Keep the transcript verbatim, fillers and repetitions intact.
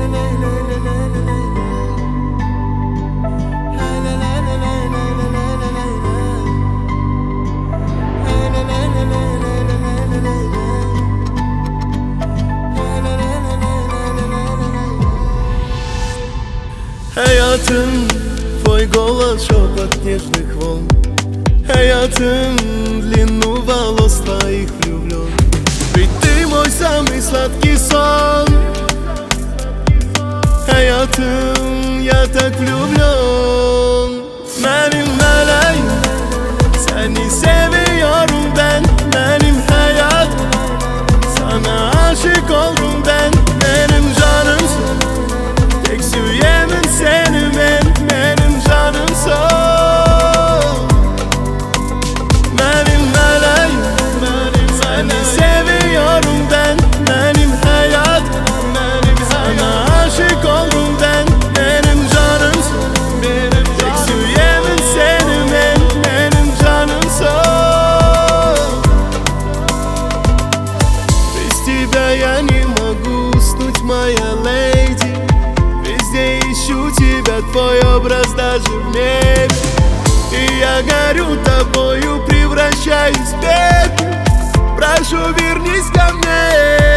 Hayatım, твой голос, шепот нежных волн. Hayatım, длину волос твоих влюблен. Ведь ты мой самый сладкий сон. Hayatım, я так влюблен. Benim meleğim, seni seviyorum ben. Benim hayat, sana aşık oldum ben. Benim canımsın, tek süyemin seni ben. Benim canımsın. Benim meleğim, seni seviyorum ben. Benim hayat, sana aşık oldum ben. Benim canımsın, tek süyemin seni ben. Benim canımsın. Без тебя я не могу уснуть, моя леди. Везде ищу тебя, твой образ даже в небе. И я горю тобою, превращаюсь в пепел. Прошу, вернись ко мне.